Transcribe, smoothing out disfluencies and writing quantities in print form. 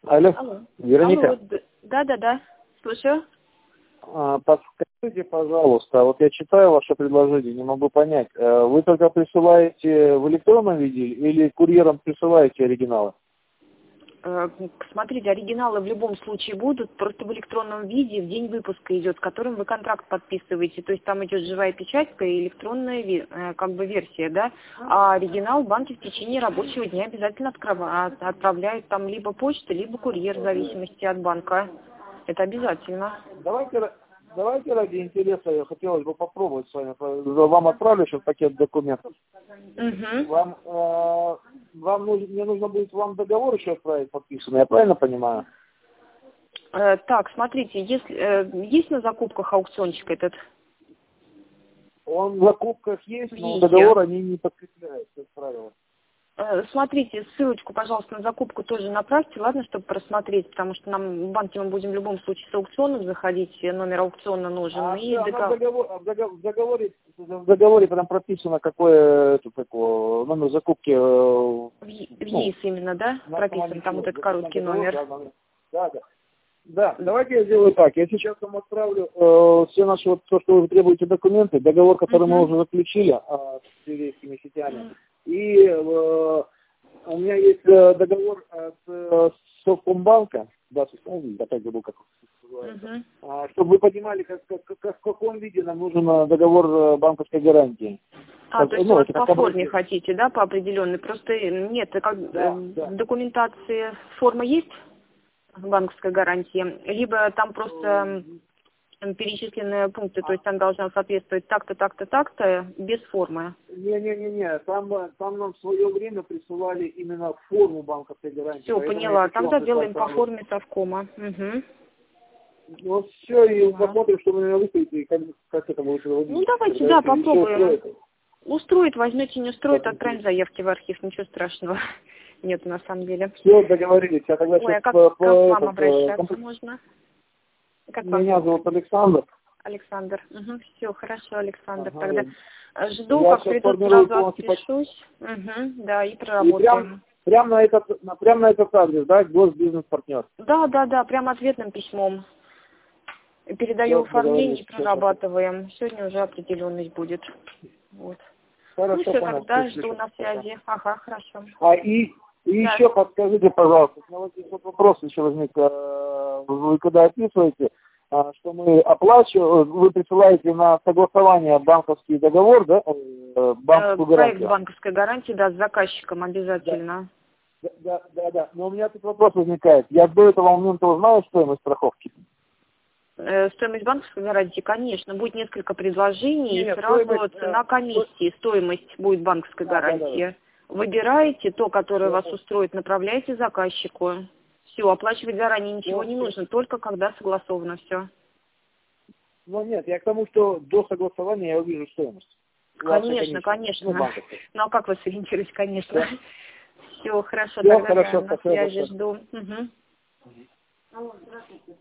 Алло, Алло. Вероника. Алло, да, слушаю. Подскажите, пожалуйста, вот я читаю ваше предложение, не могу понять, вы только присылаете в электронном виде или курьером присылаете оригиналы? Смотрите, оригиналы в любом случае будут, просто в электронном виде в день выпуска идет, с которым вы контракт подписываете. То есть там идет живая печатка и электронная версия, да. А оригинал банки в течение рабочего дня обязательно отправляют там либо почта, либо курьер, в зависимости от банка. Это обязательно. Давайте ради интереса, хотелось бы попробовать с вами. Вам отправлю сейчас пакет документов. Угу. Мне нужно будет вам договор еще отправить подписанный, я правильно понимаю? Так, смотрите, если есть на закупках аукциончик этот? Он в закупках есть, но Есть. договор они не подкрепляют, как правило. Смотрите, ссылочку, пожалуйста, на закупку тоже направьте, ладно, чтобы просмотреть, потому что нам в банке мы будем в любом случае с аукционом заходить, номер аукциона нужен. В договоре прям прописано, какой номер закупки. В ЕИС именно, да, прописан, там вот этот короткий номер. Да, давайте я сделаю так. Я сейчас вам отправлю все наши, вот то, что вы требуете документы, договор, который мы уже заключили с еврейскими сетями. И у меня есть договор с Совкомбанка, да, опять забыл, как называется, чтобы вы понимали, в каком виде нам нужен договор банковской гарантии. То есть вы по форме хотите, да, по определенной? Просто нет, в документации форма есть? Банковской гарантии, либо там просто перечисленные пункты, то есть там должна соответствовать так-то, так-то, так-то, без формы. Не, там нам в свое время присылали именно форму банковской гарантии. Все, поняла, тогда делаем по форме совкома. Ну все, и посмотрим, что вы меня выставите, и как это будет выглядеть. Ну давайте, да, попробуем. Устроит, возьмете, не устроит, отправим заявки в архив, ничего страшного. Нет, на самом деле. Все, договорились. Я тогда Ой, а как к вам обращаться можно? Меня зовут Александр. Александр. Все, хорошо, Александр. Тогда жду, как придут, сразу отпишусь. Да, и проработаем. Прям на этот адрес, да, Госбизнес-партнер. Да, прям ответным письмом. Передаю оформление и прорабатываем. Сегодня уже определенность будет. Вот. Хорошо, все, тогда жду на связи. Ага, хорошо. И еще подскажите, пожалуйста, у меня вот здесь вот вопрос еще возник. Вы когда описываете, что мы оплачиваем, вы присылаете на согласование банковский договор, да, банковскую гарантию? Проект банковской гарантии, да, с заказчиком обязательно. Да. Но у меня тут вопрос возникает. Я до этого момента узнаю стоимость страховки? Стоимость банковской гарантии, конечно, будет несколько предложений, и сразу цена комиссии, стоимость будет банковской гарантии. Выбираете то, которое вас устроит, направляете заказчику. Все, оплачивать заранее ничего не нужно, только когда согласовано все. Ну нет, я к тому, что до согласования я увижу стоимость. Конечно. Ну а как вы сориентируетесь, конечно. Все, хорошо, тогда на связи жду.